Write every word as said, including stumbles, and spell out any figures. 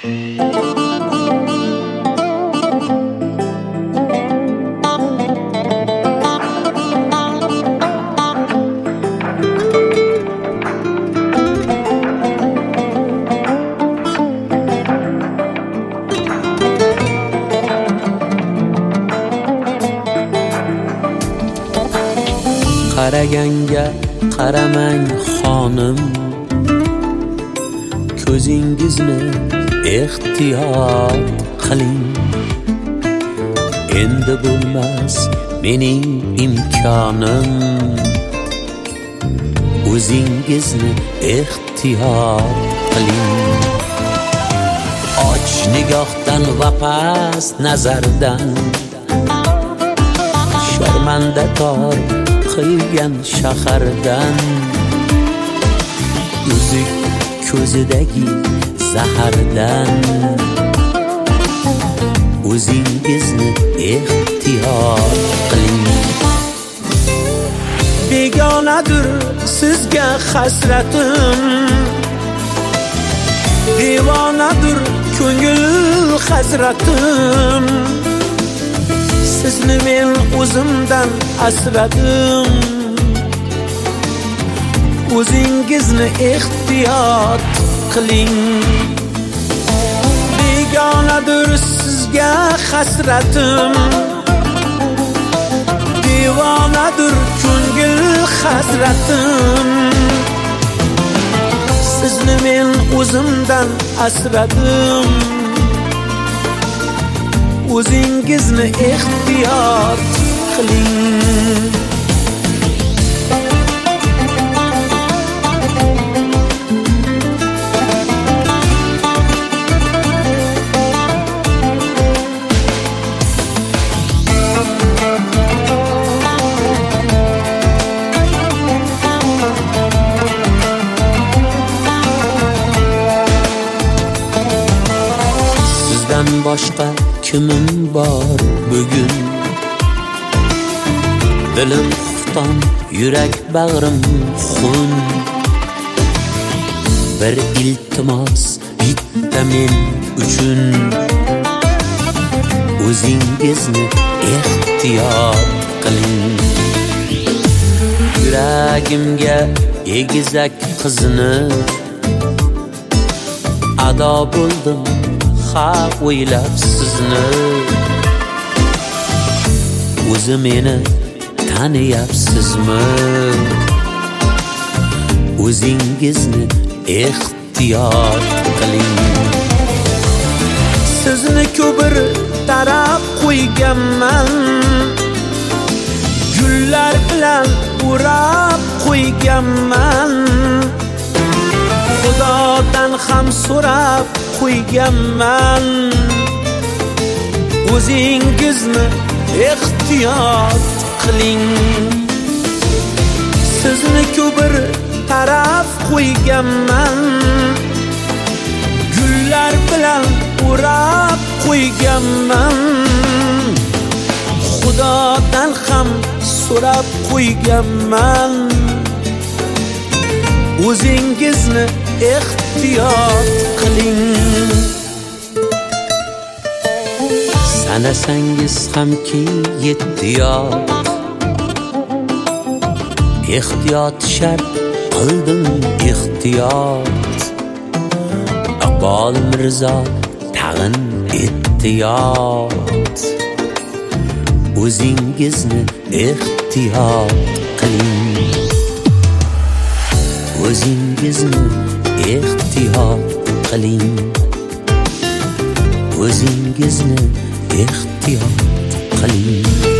Qaraganga qaramang xonim, ko'zingizni ehtiyot qiling. Endi bo'lmas mening imkonim, o'zingizni ehtiyot qiling. Och nigohdan va past nazardan, sharmanda tor qilgan shahardan, uzuk ko'zidagi zahardan, o'zingizni ehtiyot qiling. Begonadir sizga hasratim, devonadir ko'ngil hazratim. Sizni men o'zimdan asradim, o'zingizni ehtiyot qiling. Begonadir sizga hasratim, devonadir ko'ngil hazratim. Sizni men o'zimdan asradim, o'zingizni ehtiyot qiling. Sizdan boshqa kimim bor bugun? Dilim xufton, yurak bag'rim xun. Bir iltimos bitta men uchun, o'zingizni ehtiyot qiling. Yuragimga egizak qizni ado bo'ldim, ha o'ylab sizni. O'zi meni taniyapsizmi? O'zingizni ehtiyot qiling. Sizni ko'pir taraf qo'yganman, gullar bilan o'rab qo'yganman. Xudodan ham so'rab qo'yganman, o'zingizni ehtiyot qiling. Sizni ko'pir taraf qo'yganman, gullar bilan o'rab qo'yganman. Xudodan ham so'rab qo'yganman, o'zingizni ehtiyot qiling. Sanasangiz hamki yettiyot, ehtiyot shart qildim ehtiyot. Iqbol Mirzo tag'in ehtiyot, o'zingizni ehtiyot qiling. O'zingizni ehtiyot qiling. O'zingizni ehtiyot qiling.